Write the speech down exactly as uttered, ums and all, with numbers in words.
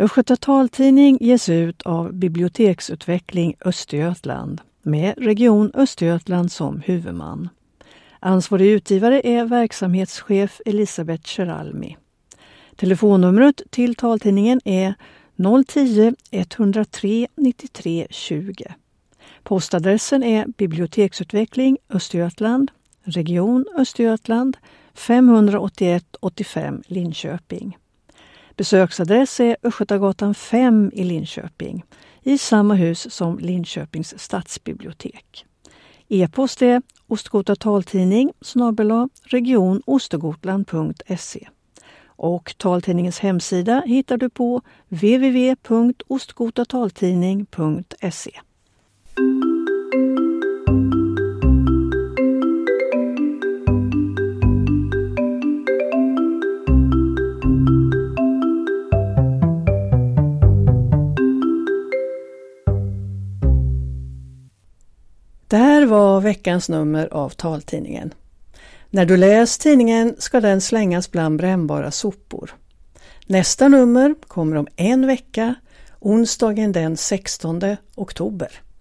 Östgöta taltidning ges ut av Biblioteksutveckling Östergötland med Region Östergötland som huvudman. Ansvarig utgivare är verksamhetschef Elisabeth Kjæralmi. Telefonnumret till taltidningen är noll tio ett noll tre nittiotre tjugo. Postadressen är Biblioteksutveckling Östergötland, Region Östergötland, femhundraåttioett åttiofem Linköping. Besöksadress är Östgötagatan fem i Linköping, i samma hus som Linköpings stadsbibliotek. E-post är ostgotataltidning snabel-a region ostergotland punkt se. Och taltidningens hemsida hittar du på w w w punkt ostgotataltidning punkt se. Det här var veckans nummer av taltidningen. När du läser tidningen ska den slängas bland brännbara sopor. Nästa nummer kommer om en vecka, onsdagen den sextonde oktober.